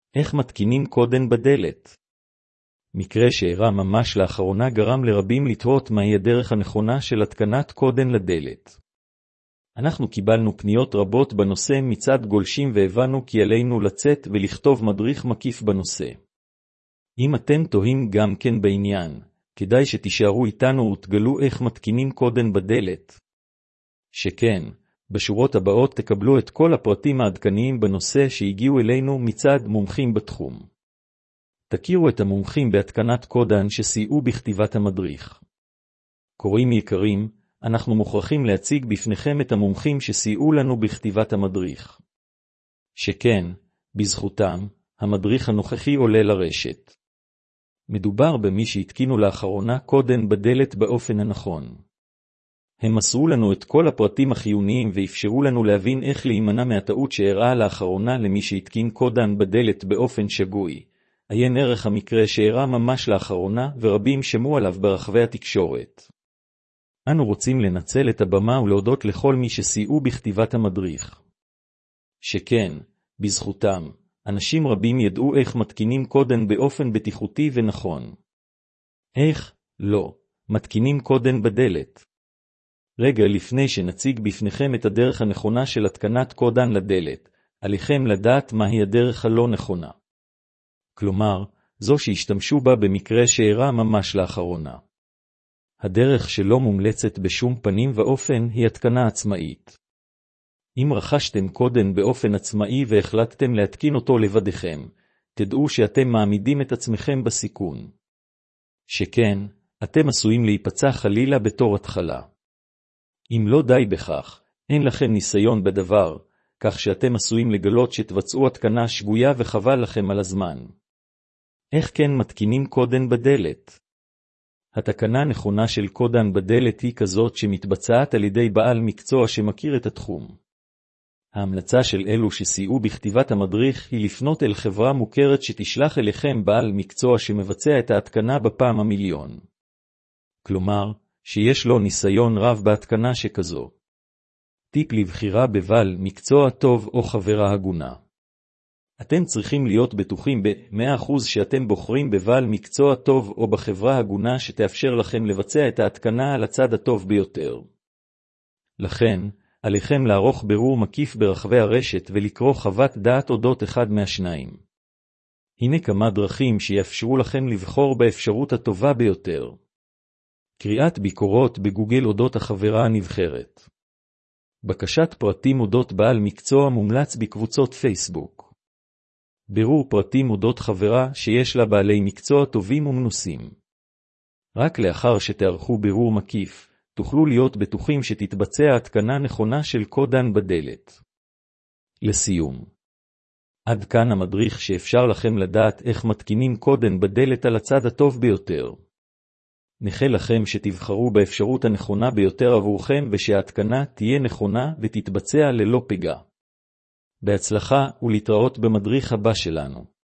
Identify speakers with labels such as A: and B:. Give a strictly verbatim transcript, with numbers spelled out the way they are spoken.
A: איך מתקינים קודן בדלת? מקרה שאירע ממש לאחרונה גרם לרבים לתהות מהי הדרך הנכונה של התקנת קודן לדלת. אנחנו קיבלנו פניות רבות בנושא מצד גולשים והבנו כי עלינו לצאת ולכתוב מדריך מקיף בנושא. אם אתם תוהים גם כן בעניין, כדאי שתישארו איתנו ותגלו איך מתקינים קודן בדלת. שכן, בשורות הבאות תקבלו את כל הפרטים העדכניים בנושא שהגיעו אלינו מצד מומחים בתחום. תכירו את המומחים בהתקנת קודן שסייעו בכתיבת המדריך. קוראים יקרים, אנחנו מוכרחים להציג בפניכם את המומחים שסייעו לנו בכתיבת המדריך. שכן, בזכותם, המדריך הנוכחי עולה לרשת. מדובר במי שהתקינו לאחרונה קודן בדלת באופן הנכון. הם מסרו לנו את כל הפרטים החיוניים ואפשרו לנו להבין איך להימנע מהטעות שאירעה לאחרונה למי שהתקין קודן בדלת באופן שגוי. עיין ערך המקרה שאירע ממש לאחרונה ורבים שמעו עליו ברחבי התקשורת. אנו רוצים לנצל את הבמה ולהודות לכל מי שסייעו בכתיבת המדריך. שכן, בזכותם, אנשים רבים ידעו איך מתקינים קודן באופן בטיחותי ונכון. איך? לא, מתקינים קודן בדלת. רגע לפני שנציג בפניכם את הדרך הנכונה של התקנת קודן לדלת, עליכם לדעת מהי הדרך הלא נכונה. כלומר, זו שהשתמשו בה במקרה שאירע ממש לאחרונה. הדרך שלא מומלצת בשום פנים ואופן היא התקנה עצמאית. אם רכשתם קודן באופן עצמאי והחלטתם להתקין אותו לבדכם, תדעו שאתם מעמידים את עצמכם בסיכון. שכן, אתם עשויים להיפצע חלילה בתור התחלה. אם לא די בכך, אין לכם ניסיון בדבר, כך שאתם עשויים לגלות שתבצעו התקנה שגויה וחבל לכם על הזמן. איך כן מתקינים קודן בדלת? התקנה נכונה של קודן בדלת היא כזאת שמתבצעת על ידי בעל מקצוע שמכיר את התחום. ההמלצה של אלו שסייעו בכתיבת המדריך היא לפנות אל חברה מוכרת שתשלח אליכם בעל מקצוע שמבצע את ההתקנה בפעם המיליון. כלומר, שיש לו ניסיון רב בהתקנה שכזו. טיפ לבחירה בבעל מקצוע טוב או חברה הגונה. אתם צריכים להיות בטוחים ב-מאה אחוז שאתם בוחרים בבעל מקצוע טוב או בחברה הגונה שתאפשר לכם לבצע את ההתקנה על הצד הטוב ביותר. לכן, עליכם לערוך בירור מקיף ברחבי הרשת ולקרוא חוות דעת אודות אחד מהשניים. הנה כמה דרכים שיאפשרו לכם לבחור באפשרות הטובה ביותר. קריאת ביקורות בגוגל אודות החברה הנבחרת. בקשת פרטים אודות בעל מקצוע מומלץ בקבוצות פייסבוק. בירור פרטים אודות חברה שיש לה בעלי מקצוע טובים ומנוסים. רק לאחר שתערכו בירור מקיף, תוכלו להיות בטוחים שתתבצע התקנה נכונה של קודן בדלת. לסיום. עד כאן המדריך שאפשר לכם לדעת איך מתקינים קודן בדלת על הצד הטוב ביותר. נאחל לכם שתבחרו באפשרות הנכונה ביותר עבורכם ושההתקנה תהיה נכונה ותתבצע ללא פגע. בהצלחה ולהתראות במדריך הבא שלנו.